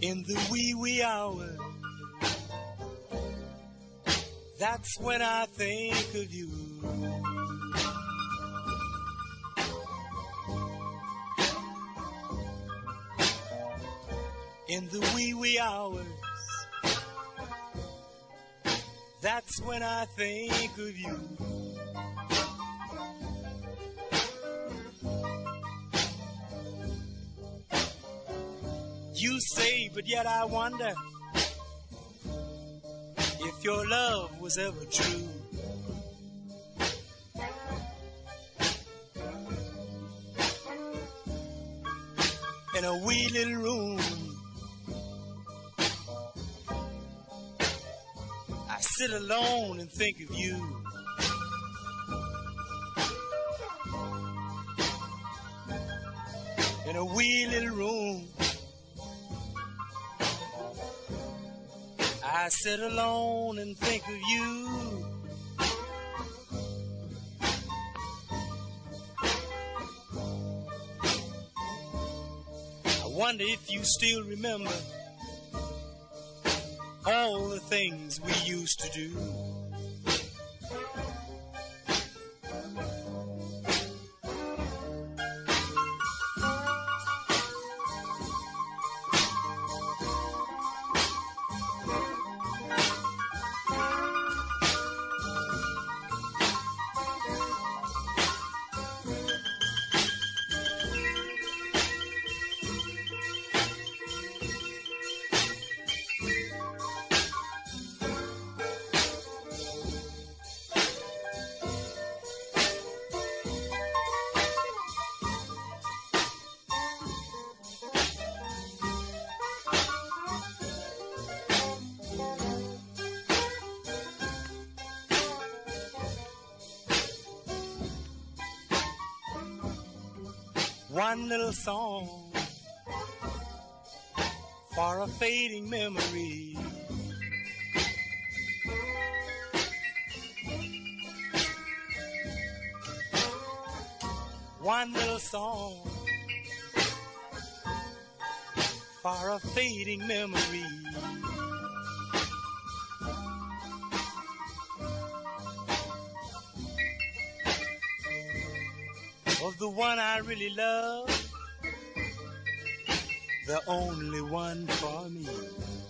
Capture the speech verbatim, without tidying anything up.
In the wee wee hours, that's when I think of you. In the wee wee hours, that's when I think of you. You say, but yet I wonder if your love was ever true. In a wee little room, I sit alone and think of you. In a wee little room, I sit alone and think of you. I wonder if you still remember all the things we used to do. One little song for a fading memory. One little song for a fading memory. Of the one I really love, the only one for me.